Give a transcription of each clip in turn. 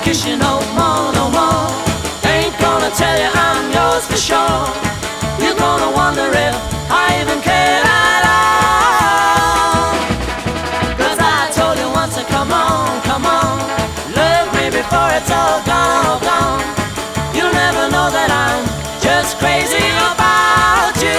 kiss you no more, no more. Ain't gonna tell you I'm yours for sure. You're gonna wonder if I even care at all. 'Cause I told you once to come on, come on. Love me before it's all gone, all gone. You'll never know that I'm just crazy about you.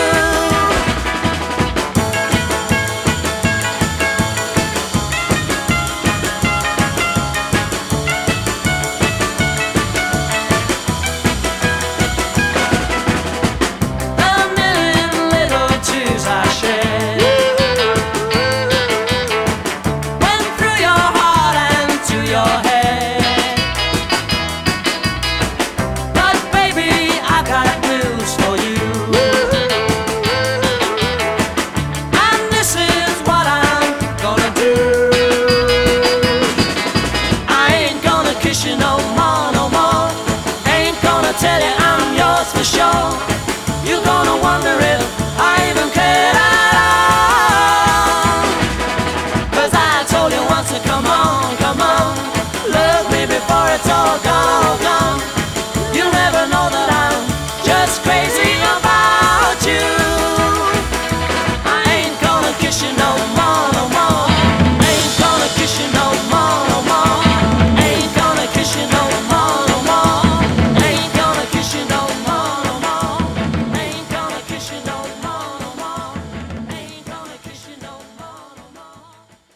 Tell you I'm yours for sure. You're gonna wonder if I even care at all. 'Cause I told you once to come on, come on. Love me before it's all gone.